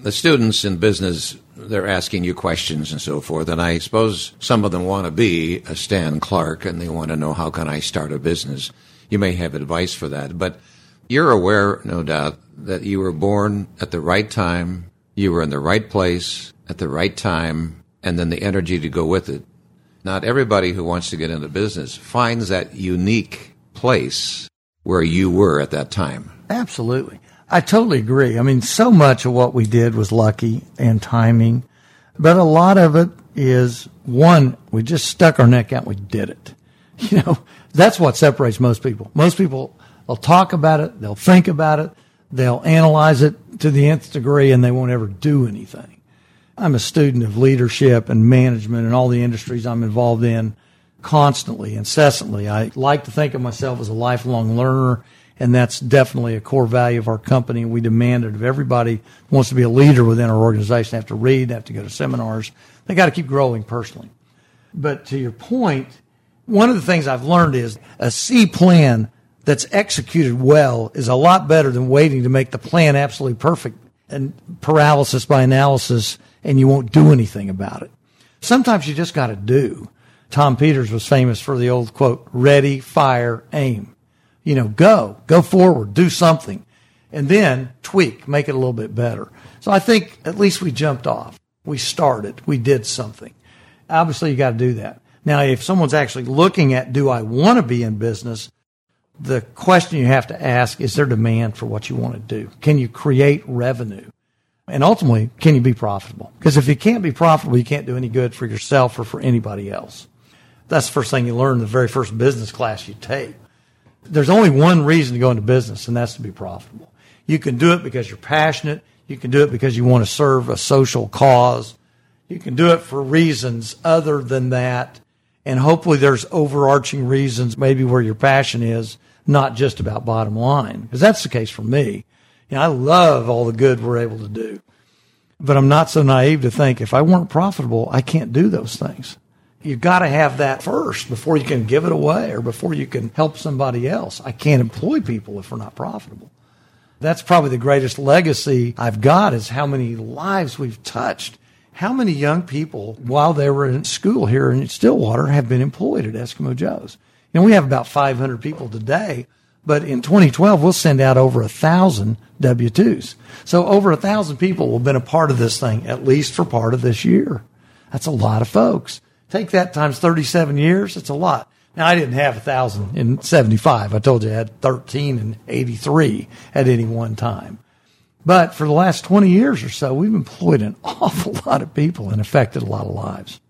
the students in business, they're asking you questions and so forth, and I suppose some of them want to be a Stan Clark, and they want to know, how can I start a business? You may have advice for that, but you're aware, no doubt, that you were born at the right time, you were in the right place at the right time, and then the energy to go with it. Not everybody who wants to get into business finds that unique place where you were at that time. Absolutely. I totally agree. I mean, so much of what we did was lucky and timing, but a lot of it is, one, we just stuck our neck out and we did it. You know, that's what separates most people. Most people, they'll talk about it, they'll think about it, they'll analyze it to the nth degree, and they won't ever do anything. I'm a student of leadership and management and all the industries I'm involved in constantly, incessantly. I like to think of myself as a lifelong learner, and that's definitely a core value of our company. We demand it of everybody who wants to be a leader within our organization. They have to read, they have to go to seminars. They got to keep growing personally. But to your point, one of the things I've learned is a C plan that's executed well is a lot better than waiting to make the plan absolutely perfect and paralysis by analysis, and you won't do anything about it. Sometimes you just got to do. Tom Peters was famous for the old quote, ready, fire, aim. You know, go forward, do something, and then tweak, make it a little bit better. So I think at least we jumped off. We started. We did something. Obviously, you got to do that. Now, if someone's actually looking at, do I want to be in business, the question you have to ask, is there demand for what you want to do? Can you create revenue? And ultimately, can you be profitable? Because if you can't be profitable, you can't do any good for yourself or for anybody else. That's the first thing you learn in the very first business class you take. There's only one reason to go into business, and that's to be profitable. You can do it because you're passionate. You can do it because you want to serve a social cause. You can do it for reasons other than that. And hopefully there's overarching reasons, maybe where your passion is, not just about bottom line. Because that's the case for me. You know, I love all the good we're able to do. But I'm not so naive to think if I weren't profitable, I can't do those things. You've got to have that first before you can give it away or before you can help somebody else. I can't employ people if we're not profitable. That's probably the greatest legacy I've got, is how many lives we've touched. How many young people, while they were in school here in Stillwater, have been employed at Eskimo Joe's? You know, we have about 500 people today, but in 2012, we'll send out over 1,000 W-2s. So over 1,000 people will have been a part of this thing, at least for part of this year. That's a lot of folks. Take that times 37 years, it's a lot. Now, I didn't have 1,000 in 75. I told you I had 13 in 83 at any one time. But for the last 20 years or so, we've employed an awful lot of people and affected a lot of lives.